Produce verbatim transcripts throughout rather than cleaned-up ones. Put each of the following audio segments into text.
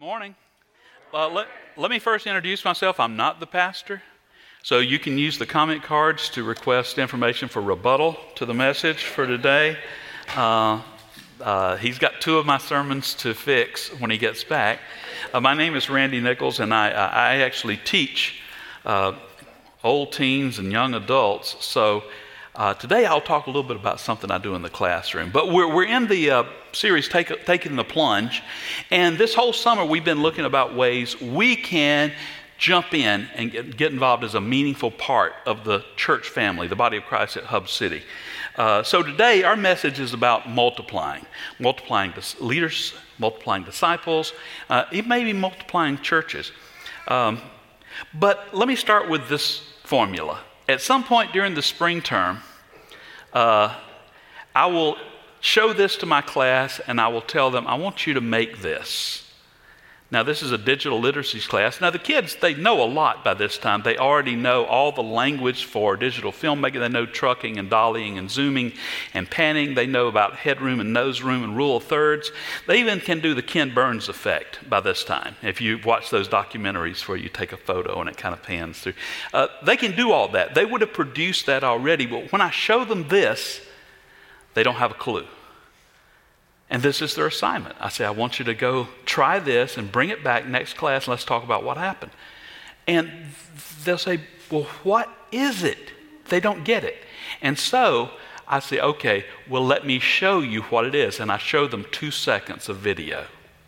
Morning. Uh, let, let me first introduce myself. I'm not the pastor, so you can use the comment cards to request information for rebuttal to the message for today. Uh, uh, he's got two of my sermons to fix when he gets back. Uh, my name is Randy Nichols, and I, I actually teach uh, old teens and young adults. So uh, today I'll talk a little bit about something I do in the classroom. But we're, we're in the uh, series Take, Taking the Plunge, and this whole summer we've been looking about ways we can jump in and get, get involved as a meaningful part of the church family, the body of Christ at Hub City. Uh, so today our message is about multiplying, multiplying dis- leaders, multiplying disciples, uh, it may be multiplying churches. Um, but let me start with this formula. At some point during the spring term, uh, I will show this to my class and I will tell them, I want you to make this. Now, this is a digital literacy class. Now, the kids, they know a lot by this time. They already know all the language for digital filmmaking. They know trucking and dollying and zooming and panning. They know about headroom and nose room and rule of thirds. They even can do the Ken Burns effect by this time. If you watch those documentaries where you take a photo and it kind of pans through. Uh, they can do all that. They would have produced that already. But when I show them this, they don't have a clue. And this is their assignment. I say, I want you to go try this and bring it back next class and let's talk about what happened. And they'll say, well, what is it? They don't get it. And so I say, okay, well, let me show you what it is. And I show them two seconds of video.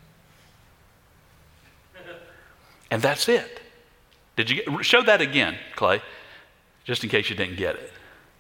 And that's it. Did you get, show that again, Clay, just in case you didn't get it.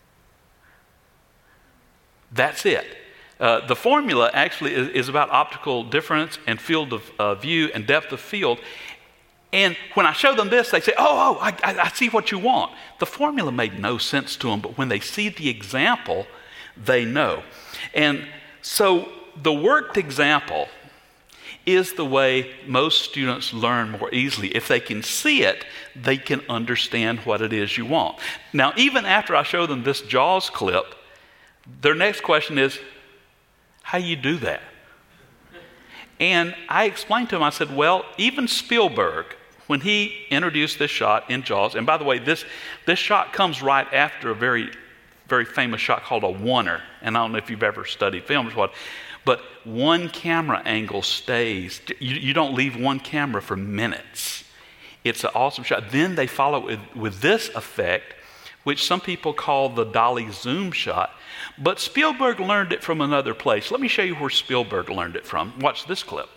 That's it. Uh, the formula actually is, is about optical difference and field of uh, view and depth of field. And when I show them this, they say, oh, oh, I, I, I see what you want. The formula made no sense to them, but when they see the example, they know. And so the worked example is the way most students learn more easily. If they can see it, they can understand what it is you want. Now, even after I show them this Jaws clip, their next question is, how do you do that? And I explained to him, I said, well, even Spielberg, when he introduced this shot in Jaws, and by the way, this, this shot comes right after a very, very famous shot called a oneer. And I don't know if you've ever studied film or what, but one camera angle stays. You, you don't leave one camera for minutes. It's an awesome shot. Then they follow it with, with this effect, which some people call the dolly zoom shot. But Spielberg learned it from another place. Let me show you where Spielberg learned it from. Watch this clip.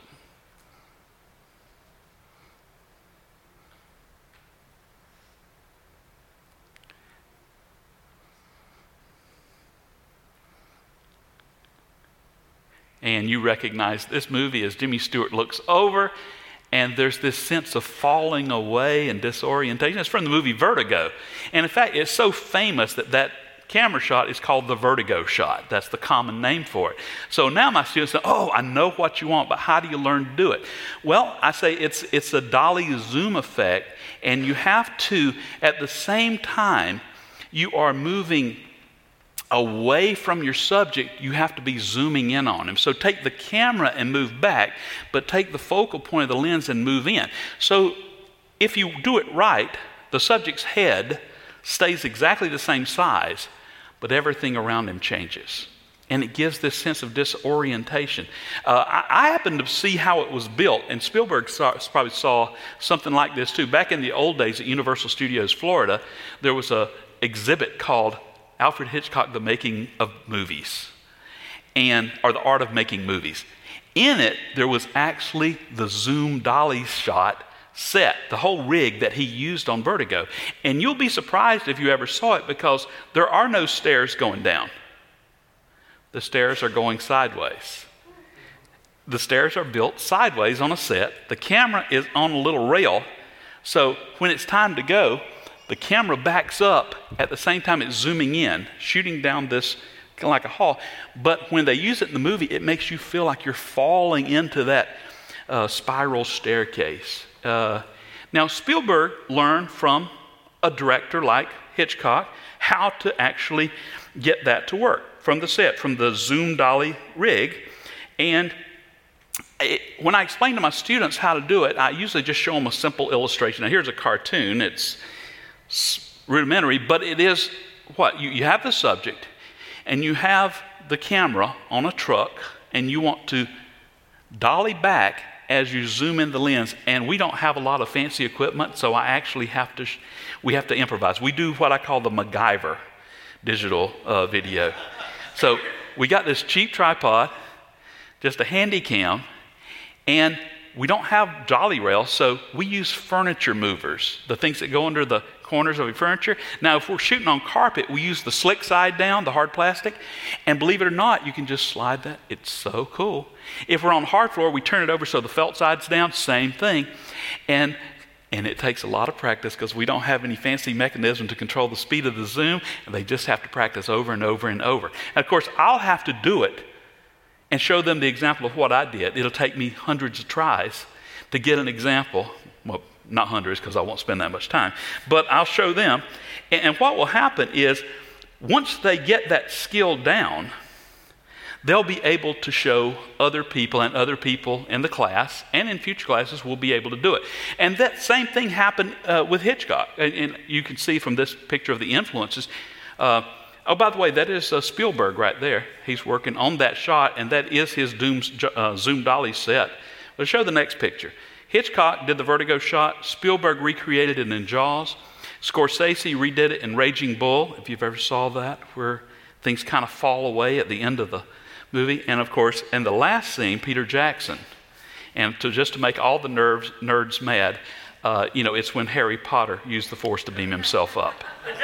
And you recognize this movie as Jimmy Stewart looks over, and there's this sense of falling away and disorientation. It's from the movie Vertigo. And in fact, it's so famous that that camera shot is called the vertigo shot. That's the common name for it. So now my students say, oh, I know what you want, but how do you learn to do it? Well, I say it's it's a dolly zoom effect, and you have to, at the same time, you are moving away from your subject, you have to be zooming in on him. So take the camera and move back, but take the focal point of the lens and move in. So if you do it right, the subject's head stays exactly the same size, but everything around him changes. And it gives this sense of disorientation. Uh, I, I happened to see how it was built, and Spielberg saw, probably saw something like this too. Back in the old days at Universal Studios Florida, there was an exhibit called Alfred Hitchcock, The Making of Movies, and or The Art of Making Movies. In it, there was actually the zoom dolly shot set, the whole rig that he used on Vertigo. And you'll be surprised if you ever saw it, because there are no stairs going down. The stairs are going sideways. The stairs are built sideways on a set. The camera is on a little rail. So when it's time to go, the camera backs up at the same time it's zooming in, shooting down this kind of like a hall. But when they use it in the movie, it makes you feel like you're falling into that uh, spiral staircase. Uh, now, Spielberg learned from a director like Hitchcock how to actually get that to work from the set, from the zoom dolly rig. And it, when I explain to my students how to do it, I usually just show them a simple illustration. Now, here's a cartoon. It's rudimentary, but it is what? You, you have the subject, and you have the camera on a truck, and you want to dolly back as you zoom in the lens. And we don't have a lot of fancy equipment, so I actually have to, sh- we have to improvise. We do what I call the MacGyver digital uh, video. So we got this cheap tripod, just a handy cam, and we don't have dolly rails, so we use furniture movers, the things that go under the corners of your furniture. Now, if we're shooting on carpet, we use the slick side down, the hard plastic, and believe it or not, you can just slide that. It's so cool. If we're on hard floor, we turn it over so the felt side's down, same thing. And and it takes a lot of practice because we don't have any fancy mechanism to control the speed of the zoom, and they just have to practice over and over and over. And of course, I'll have to do it and show them the example of what I did. It'll take me hundreds of tries to get an example. Well, not hundreds because I won't spend that much time, but I'll show them. And, and what will happen is once they get that skill down, they'll be able to show other people, and other people in the class and in future classes will be able to do it. And that same thing happened uh, with Hitchcock. And, and you can see from this picture of the influences. Uh, oh, by the way, that is uh, Spielberg right there. He's working on that shot, and that is his Doom, uh, Zoom Dolly set. Let's show the next picture. Hitchcock did the vertigo shot. Spielberg recreated it in Jaws. Scorsese redid it in Raging Bull, if you've ever saw that, where things kind of fall away at the end of the movie. And of course, in the last scene, Peter Jackson. And to just to make all the nerds, nerds mad, uh, you know, it's when Harry Potter used the Force to beam himself up.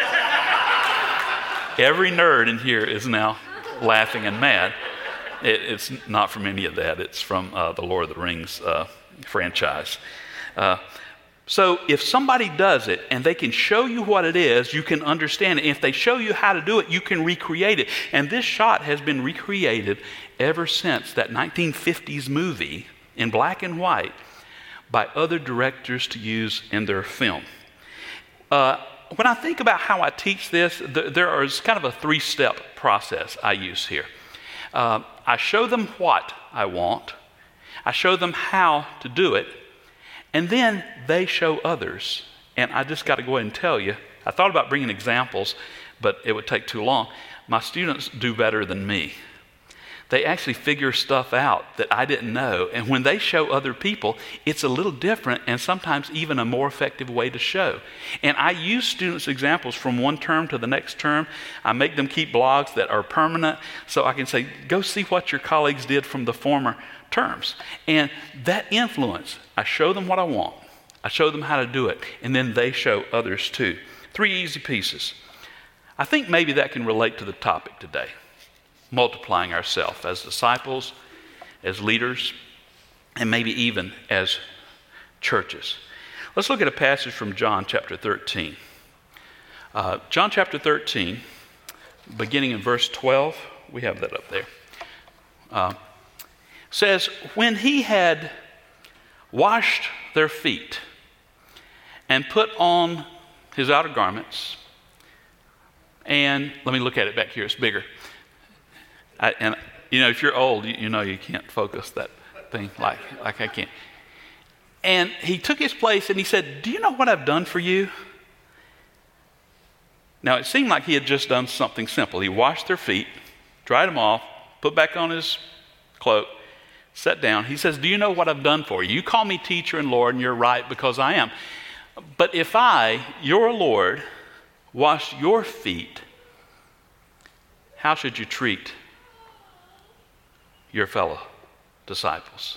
Every nerd in here is now laughing and mad. It, it's not from any of that. It's from uh, the Lord of the Rings uh, franchise. Uh, so if somebody does it and they can show you what it is, you can understand it. If they show you how to do it, you can recreate it. And this shot has been recreated ever since that nineteen fifties movie in black and white by other directors to use in their film. Uh, when I think about how I teach this, th- there is kind of a three-step process I use here. Uh, I show them what I want. I show them how to do it. And then they show others. And I just got to go ahead and tell you, I thought about bringing examples, but it would take too long. My students do better than me. They actually figure stuff out that I didn't know. And when they show other people, it's a little different and sometimes even a more effective way to show. And I use students' examples from one term to the next term. I make them keep blogs that are permanent so I can say, go see what your colleagues did from the former terms. And that influence, I show them what I want. I show them how to do it. And then they show others too. Three easy pieces. I think maybe that can relate to the topic today. Multiplying ourselves as disciples, as leaders, and maybe even as churches. Let's look at a passage from John chapter thirteen. Uh, John chapter thirteen, beginning in verse twelve, we have that up there, uh, says, when he had washed their feet and put on his outer garments, and let me look at it back here, it's bigger. I, and you know, if you're old, you, you know you can't focus that thing like, like I can. And he took his place and he said, do you know what I've done for you? Now, it seemed like he had just done something simple. He washed their feet, dried them off, put back on his cloak, sat down. He says, do you know what I've done for you? You call me teacher and Lord, and you're right because I am. But if I, your Lord, wash your feet, how should you treat your fellow disciples?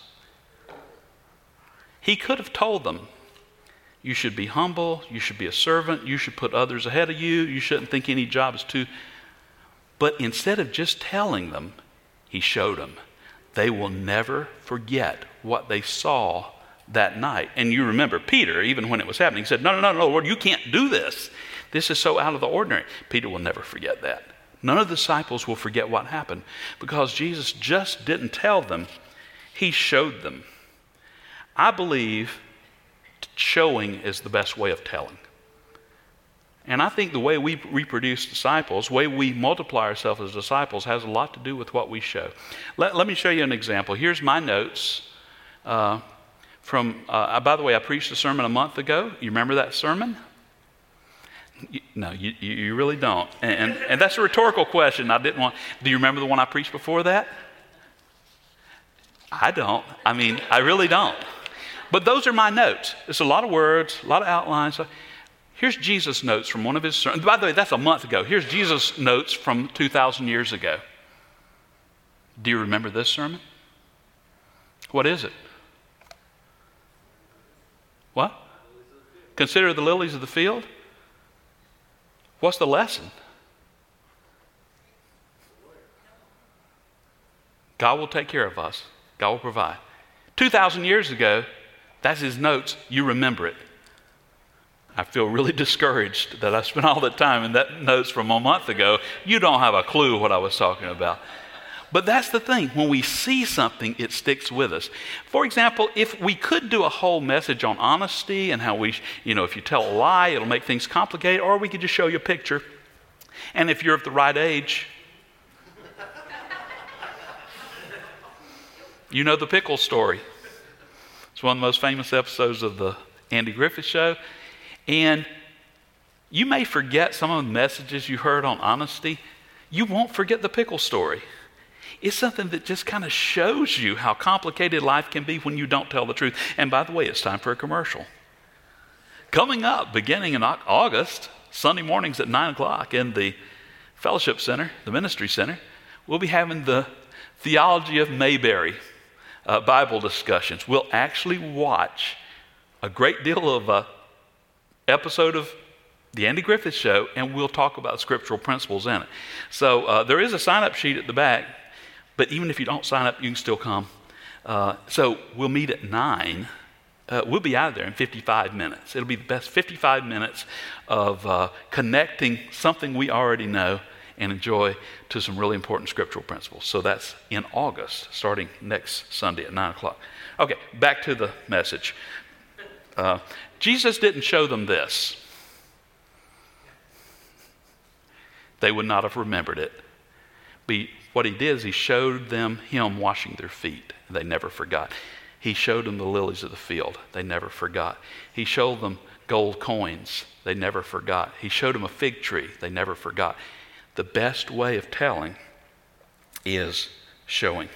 He could have told them, you should be humble, you should be a servant, you should put others ahead of you, you shouldn't think any job is too. But instead of just telling them, he showed them. They will never forget what they saw that night. And you remember Peter, even when it was happening, he said, no, no, no, no, Lord, you can't do this. This is so out of the ordinary. Peter will never forget that. None of the disciples will forget what happened because Jesus just didn't tell them, he showed them. I believe showing is the best way of telling. And I think the way we reproduce disciples, the way we multiply ourselves as disciples has a lot to do with what we show. Let, let me show you an example. Here's my notes Uh, from, uh, by the way, I preached a sermon a month ago. You remember that sermon? You, no, you, you really don't. And, and, and that's a rhetorical question. I didn't want, do you remember the one I preached before that? I don't. I mean, I really don't. But those are my notes. It's a lot of words, a lot of outlines. Here's Jesus' notes from one of his sermons. By the way, that's a month ago. Here's Jesus' notes from two thousand years ago. Do you remember this sermon? What is it? What? Consider the lilies of the field. What's the lesson? God will take care of us. God will provide. two thousand years ago, that's his notes. You remember it. I feel really discouraged that I spent all that time in that notes from a month ago. You don't have a clue what I was talking about. But that's the thing. When we see something, it sticks with us. For example, if we could do a whole message on honesty and how we, you know, if you tell a lie, it'll make things complicated, or we could just show you a picture. And if you're of the right age, you know the pickle story. It's one of the most famous episodes of the Andy Griffith Show. And you may forget some of the messages you heard on honesty. You won't forget the pickle story. It's something that just kind of shows you how complicated life can be when you don't tell the truth. And by the way, it's time for a commercial. Coming up, beginning in August, Sunday mornings at nine o'clock in the Fellowship Center, the Ministry Center, we'll be having the Theology of Mayberry uh, Bible discussions. We'll actually watch a great deal of uh, episode of the Andy Griffith Show, and we'll talk about scriptural principles in it. So uh, there is a sign-up sheet at the back, but even if you don't sign up, you can still come. Uh, so we'll meet at nine. Uh, we'll be out of there in fifty-five minutes. It'll be the best fifty-five minutes of uh, connecting something we already know and enjoy to some really important scriptural principles. So that's in August, starting next Sunday at nine o'clock. Okay, back to the message. Uh, Jesus didn't show them this. They would not have remembered it. Be, what he did is he showed them him washing their feet. They never forgot. He showed them the lilies of the field. They never forgot. He showed them gold coins. They never forgot. He showed them a fig tree. They never forgot. The best way of telling is showing.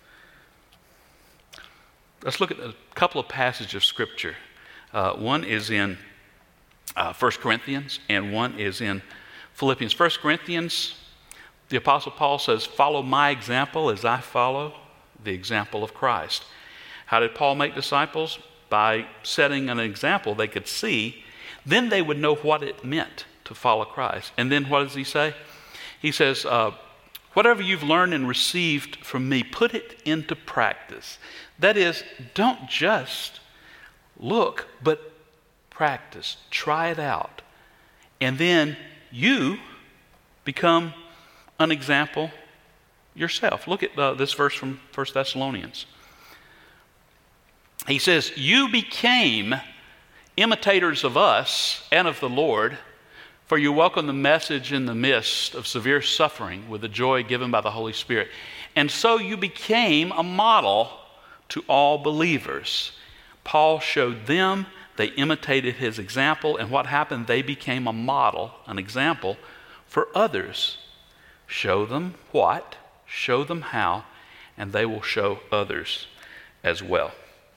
Let's look at a couple of passages of Scripture. Uh, one is in uh, First Corinthians, and one is in Philippians. First Corinthians, the Apostle Paul says, "Follow my example as I follow the example of Christ." How did Paul make disciples? By setting an example they could see. Then they would know what it meant to follow Christ. And then what does he say? He says, uh, whatever you've learned and received from me, put it into practice. That is, don't just look, but practice. Try it out. And then you become an example yourself. Look at uh, this verse from First Thessalonians. He says, you became imitators of us and of the Lord, for you welcome the message in the midst of severe suffering with the joy given by the Holy Spirit. And so you became a model to all believers. Paul showed them, they imitated his example, and what happened? They became a model, an example for others. Show them what, show them how, and they will show others as well.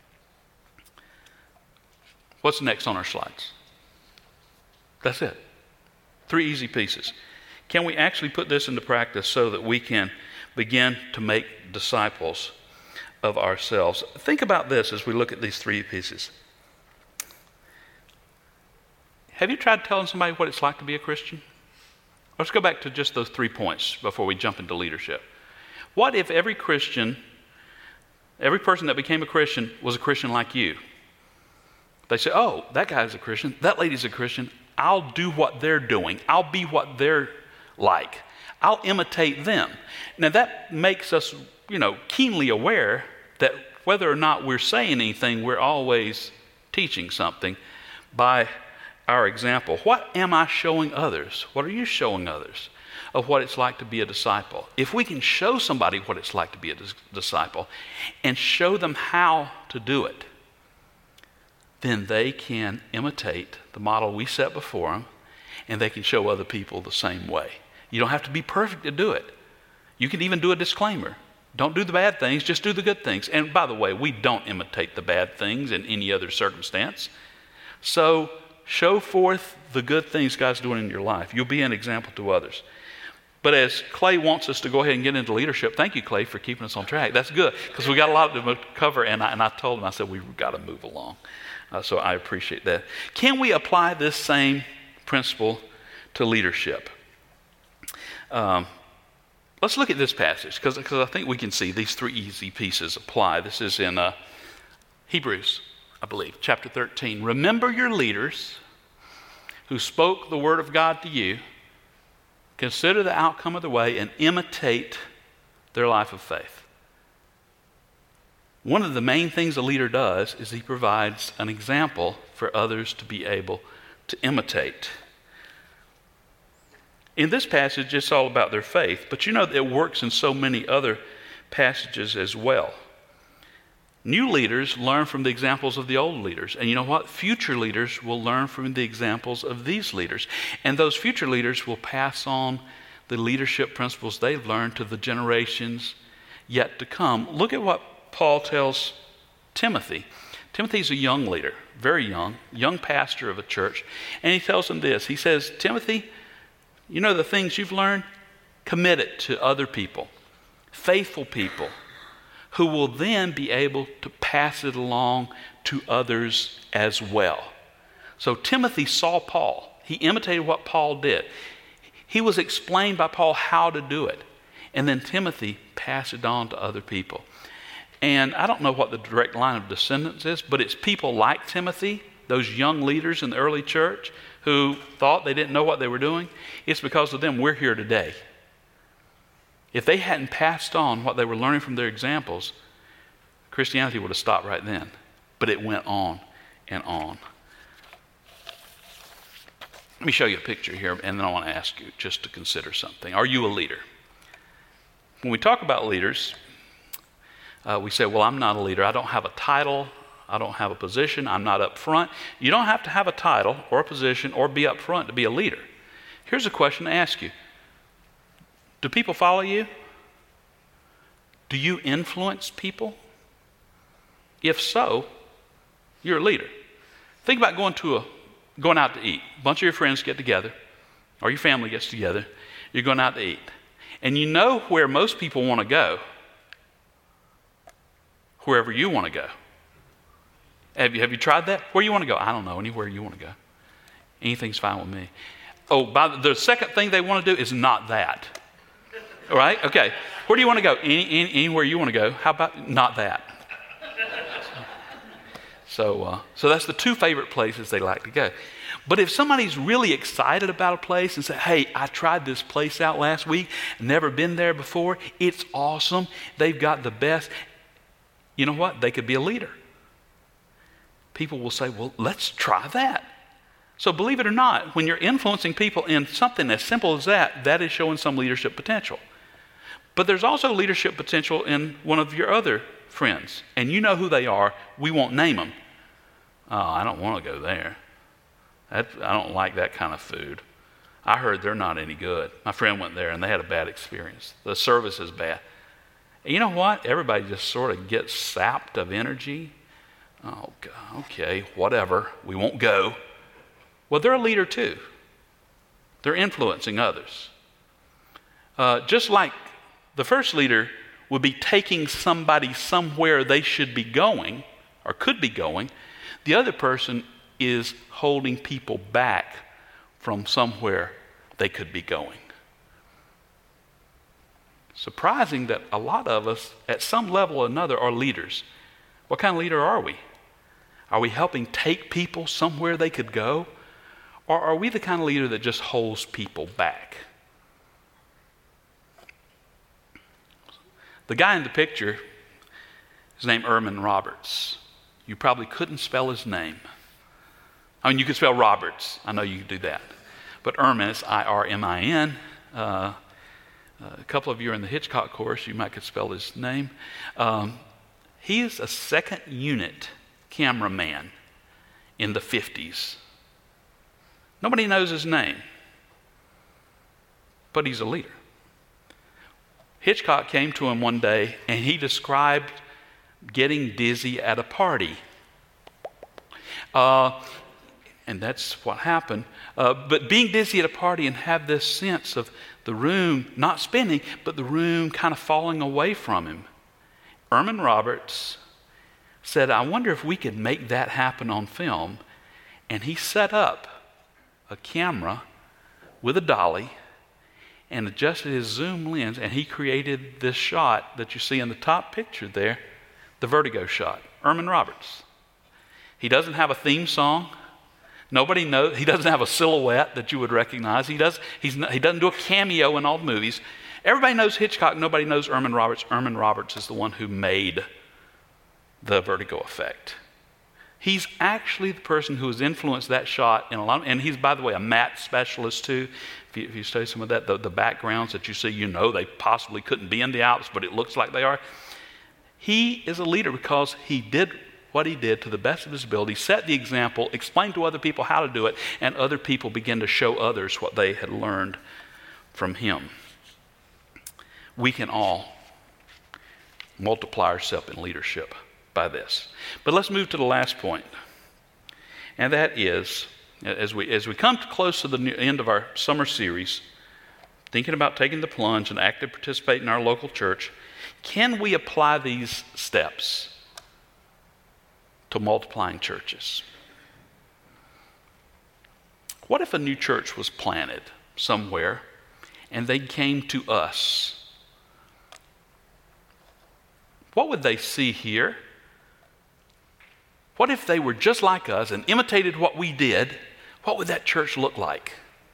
What's next on our slides? That's it. Three easy pieces. Can we actually put this into practice so that we can begin to make disciples of ourselves? Think about this as we look at these three pieces. Have you tried telling somebody what it's like to be a Christian? Let's go back to just those three points before we jump into leadership. What if every Christian, every person that became a Christian was a Christian like you? They say, oh, that guy's a Christian, that lady's a Christian. I'll do what they're doing. I'll be what they're like. I'll imitate them. Now that makes us, you know, keenly aware that whether or not we're saying anything, we're always teaching something by our example. What am I showing others? What are you showing others? of what it's like to be a disciple. If we can show somebody what it's like to be a dis- disciple and show them how to do it, then they can imitate the model we set before them, and they can show other people the same way. You don't have to be perfect to do it. You can even do a disclaimer. Don't do the bad things, just do the good things. And by the way, we don't imitate the bad things in any other circumstance. So show forth the good things God's doing in your life. You'll be an example to others. But as Clay wants us to go ahead and get into leadership, thank you, Clay, for keeping us on track. That's good, because we got a lot to cover, and I, and I told him, I said, we've got to move along. Uh, so I appreciate that. Can we apply this same principle to leadership? Um, let's look at this passage, because I think we can see these three easy pieces apply. This is in uh, Hebrews, I believe, chapter thirteen. Remember your leaders who spoke the word of God to you. Consider the outcome of the way and imitate their life of faith. One of the main things a leader does is he provides an example for others to be able to imitate. In this passage, it's all about their faith, but you know it works in so many other passages as well. New leaders learn from the examples of the old leaders. And you know what? Future leaders will learn from the examples of these leaders. And those future leaders will pass on the leadership principles they've learned to the generations yet to come. Look at what Paul tells Timothy. Timothy's a young leader, very young, young pastor of a church. And he tells him this. He says, Timothy, you know the things you've learned? Commit it to other people, faithful people, who will then be able to pass it along to others as well. So Timothy saw Paul. He imitated what Paul did. He was explained by Paul how to do it. And then Timothy passed it on to other people. And I don't know what the direct line of descendants is, but it's people like Timothy, those young leaders in the early church who thought they didn't know what they were doing. It's because of them we're here today. If they hadn't passed on what they were learning from their examples, Christianity would have stopped right then. But it went on and on. Let me show you a picture here, and then I want to ask you just to consider something. Are you a leader? When we talk about leaders, uh, we say, well, I'm not a leader. I don't have a title. I don't have a position. I'm not up front. You don't have to have a title or a position or be up front to be a leader. Here's a question to ask you. Do people follow you? Do you influence people? If so, you're a leader. Think about going to a going out to eat. A bunch of your friends get together, or your family gets together. You're going out to eat. And you know where most people want to go. Wherever you want to go. Have you, have you tried that? Where you want to go? I don't know. Anywhere you want to go. Anything's fine with me. Oh, by the, the second thing they want to do is not that. All right? Okay. Where do you want to go? Any, any, anywhere you want to go. How about not that? So, uh, so that's the two favorite places they like to go. But if somebody's really excited about a place and say, hey, I tried this place out last week, never been there before, it's awesome, they've got the best, you know what? They could be a leader. People will say, well, let's try that. So believe it or not, when you're influencing people in something as simple as that, that is showing some leadership potential. But there's also leadership potential in one of your other friends. And you know who they are. We won't name them. Oh, I don't want to go there. That, I don't like that kind of food. I heard they're not any good. My friend went there and they had a bad experience. The service is bad. And you know what? Everybody just sort of gets sapped of energy. Oh, God, okay, whatever. We won't go. Well, they're a leader too. They're influencing others. Uh, just like the first leader would be taking somebody somewhere they should be going or could be going, the other person is holding people back from somewhere they could be going. Surprising that a lot of us, at some level or another, are leaders. What kind of leader are we? Are we helping take people somewhere they could go? Or are we the kind of leader that just holds people back? The guy in the picture is named Erman Roberts. You probably couldn't spell his name. I mean, you could spell Roberts. I know you could do that. But Erman is I R M I N. Uh, Uh, a couple of you are in the Hitchcock course. You might could spell his name. Um, he is a second unit cameraman in the fifties. Nobody knows his name, but he's a leader. Hitchcock came to him one day and he described getting dizzy at a party. Uh, and that's what happened. Uh, but being dizzy at a party and have this sense of the room not spinning, but the room kind of falling away from him. Erman Roberts said, I wonder if we could make that happen on film. And he set up a camera with a dolly and adjusted his zoom lens, and he created this shot that you see in the top picture there, the Vertigo shot. Erman Roberts. He doesn't have a theme song. Nobody knows. He doesn't have a silhouette that you would recognize. He does. He's not, he doesn't do a cameo in all the movies. Everybody knows Hitchcock. Nobody knows Erman Roberts. Erman Roberts is the one who made the Vertigo effect. He's actually the person who has influenced that shot in a lot of, and he's, by the way, a matte specialist too. If you, if you study some of that, the, the backgrounds that you see, you know they possibly couldn't be in the Alps, but it looks like they are. He is a leader because he did what he did to the best of his ability, set the example, explained to other people how to do it, and other people began to show others what they had learned from him. We can all multiply ourselves in leadership by this. But let's move to the last point. And that is, as we as we come to close to the end of our summer series, thinking about taking the plunge and actively participate in our local church, can we apply these steps to multiplying churches? What if a new church was planted somewhere and they came to us? What would they see here? What if they were just like us and imitated what we did? What would that church look like?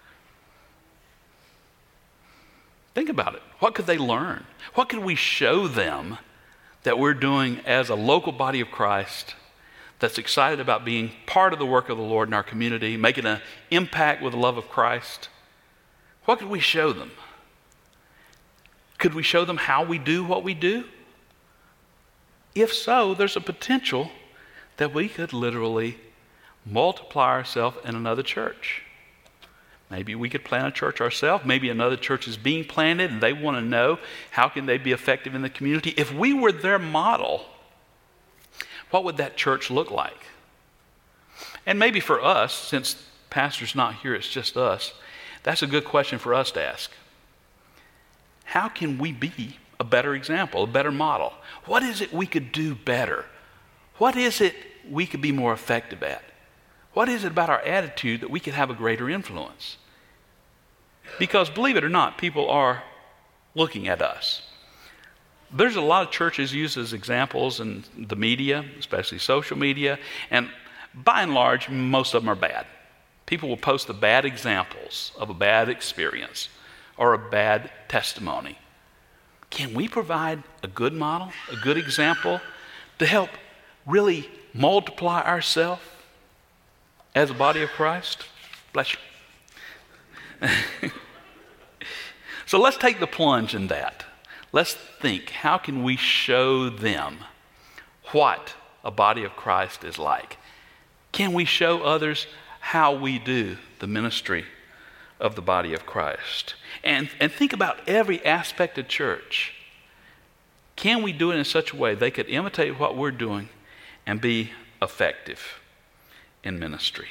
Think about it. What could they learn? What could we show them that we're doing as a local body of Christ that's excited about being part of the work of the Lord in our community, making an impact with the love of Christ? What could we show them? Could we show them how we do what we do? If so, there's a potential that we could literally multiply ourselves in another church. Maybe we could plant a church ourselves. Maybe another church is being planted and they want to know how can they be effective in the community. If we were their model, what would that church look like? And maybe for us, since pastor's not here, it's just us, that's a good question for us to ask. How can we be a better example, a better model? What is it we could do better? What is it we could be more effective at? What is it about our attitude that we could have a greater influence? Because believe it or not, people are looking at us. There's a lot of churches used as examples in the media, especially social media, and by and large, most of them are bad. People will post the bad examples of a bad experience or a bad testimony. Can we provide a good model, a good example to help really multiply ourselves as a body of Christ? Bless you. So let's take the plunge in that. Let's think, how can we show them what a body of Christ is like? Can we show others how we do the ministry of the body of Christ? And, and think about every aspect of church. Can we do it in such a way they could imitate what we're doing and be effective in ministry?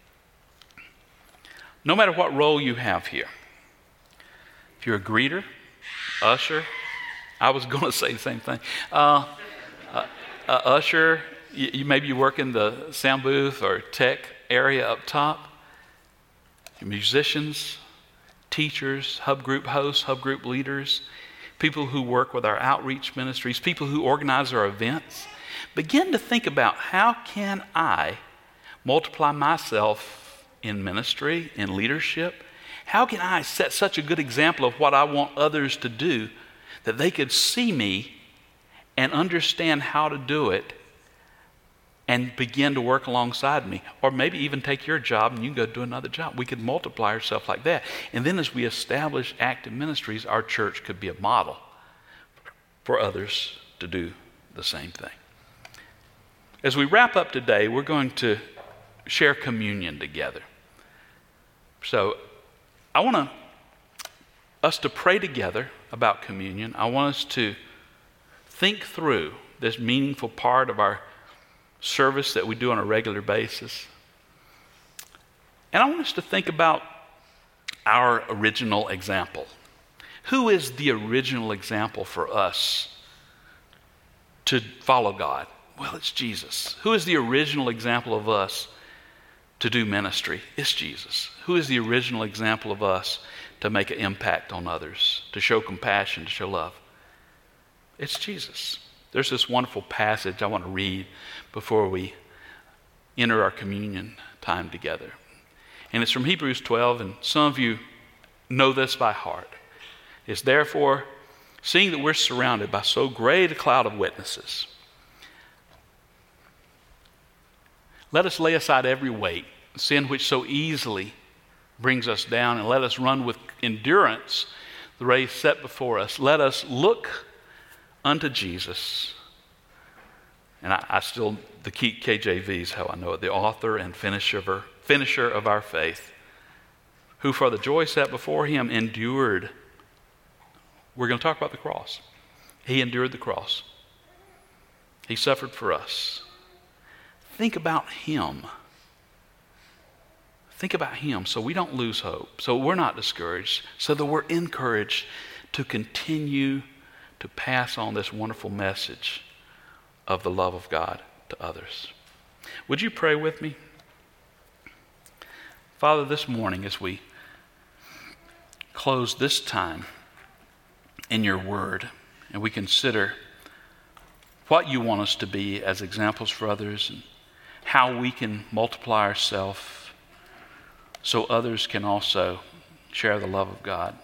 No matter what role you have here, if you're a greeter, usher, I was going to say the same thing. Uh, uh, uh, usher, you, you maybe you work in the sound booth or tech area up top. Musicians, teachers, hub group hosts, hub group leaders, people who work with our outreach ministries, people who organize our events. Begin to think about, how can I multiply myself in ministry, in leadership? How can I set such a good example of what I want others to do that they could see me and understand how to do it and begin to work alongside me. Or maybe even take your job and you can go do another job. We could multiply ourselves like that. And then as we establish active ministries, our church could be a model for others to do the same thing. As we wrap up today, we're going to share communion together. So I want to, us to pray together about communion. I want us to think through this meaningful part of our service that we do on a regular basis. And I want us to think about our original example. Who is the original example for us to follow God? Well, it's Jesus. Who is the original example of us to do ministry? It's Jesus. Who is the original example of us to make an impact on others, to show compassion, to show love? It's Jesus. There's this wonderful passage I want to read before we enter our communion time together. And it's from Hebrews twelve, and some of you know this by heart. It's therefore, seeing that we're surrounded by so great a cloud of witnesses, let us lay aside every weight, sin which so easily brings us down, and let us run with endurance the race set before us. Let us look unto Jesus. And I, I still, the K J V is how I know it, the author and finisher of, our, finisher of our faith, who for the joy set before him endured. We're going to talk about the cross. He endured the cross. He suffered for us. Think about him. Think about him so we don't lose hope, so we're not discouraged, so that we're encouraged to continue to pass on this wonderful message of the love of God to others. Would you pray with me? Father, this morning as we close this time in your word and we consider what you want us to be as examples for others and how we can multiply ourselves so others can also share the love of God.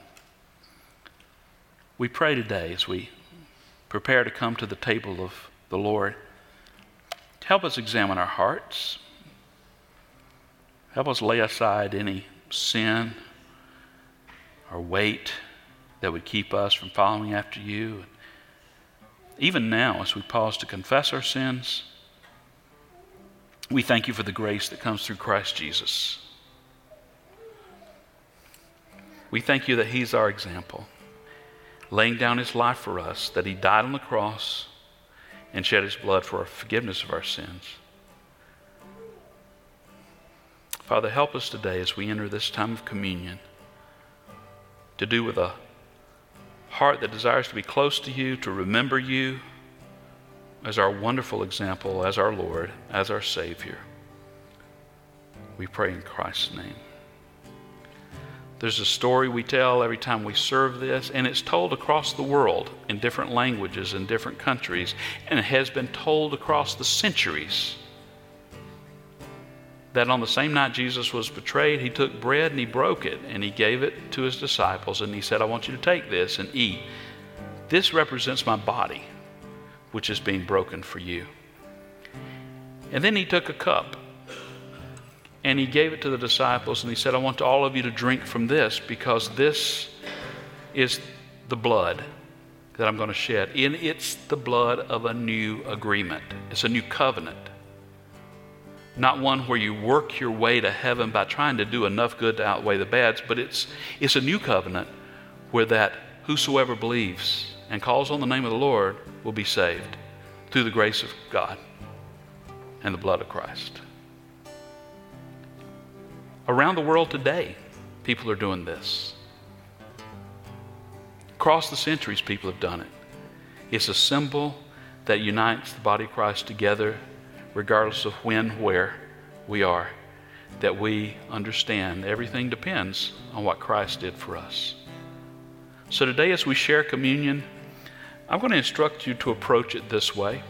We pray today as we prepare to come to the table of the Lord, help us examine our hearts. Help us lay aside any sin or weight that would keep us from following after you. Even now, as we pause to confess our sins, we thank you for the grace that comes through Christ Jesus. We thank you that he's our example, laying down his life for us, that he died on the cross and shed his blood for our forgiveness of our sins. Father, help us today as we enter this time of communion to do with a heart that desires to be close to you, to remember you as our wonderful example, as our Lord, as our Savior. We pray in Christ's name. There's a story we tell every time we serve this, and it's told across the world in different languages in different countries, and it has been told across the centuries that on the same night Jesus was betrayed, he took bread and he broke it, and he gave it to his disciples, and he said, I want you to take this and eat. This represents my body, which is being broken for you. And then he took a cup, and he gave it to the disciples, and he said, I want all of you to drink from this, because this is the blood that I'm going to shed. And it's the blood of a new agreement. It's a new covenant. Not one where you work your way to heaven by trying to do enough good to outweigh the bads, but it's, it's a new covenant where that whosoever believes and calls on the name of the Lord will be saved through the grace of God and the blood of Christ. Around the world today, people are doing this. Across the centuries, people have done it. It's a symbol that unites the body of Christ together, regardless of when, where we are, that we understand everything depends on what Christ did for us. So today, as we share communion, I'm going to instruct you to approach it this way.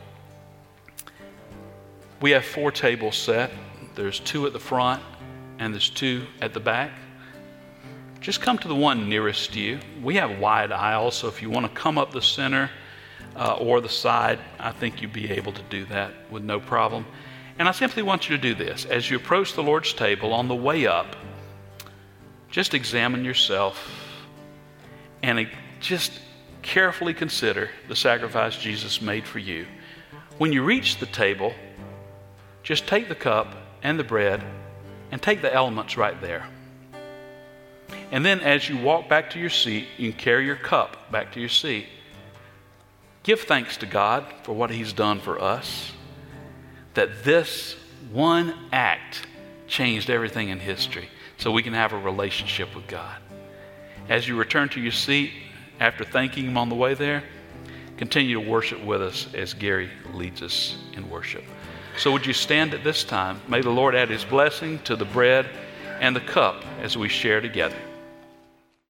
We have four tables set. There's two at the front, and there's two at the back. Just come to the one nearest you. We have wide aisles, so if you want to come up the center uh, or the side, I think you'd be able to do that with no problem. And I simply want you to do this. As you approach the Lord's table on the way up, just examine yourself and just carefully consider the sacrifice Jesus made for you. When you reach the table, just take the cup and the bread and take the elements right there. And then as you walk back to your seat, you can carry your cup back to your seat. Give thanks to God for what He's done for us, that this one act changed everything in history so we can have a relationship with God. As you return to your seat, after thanking Him on the way there, continue to worship with us as Gary leads us in worship. So would you stand at this time? May the Lord add His blessing to the bread and the cup as we share together.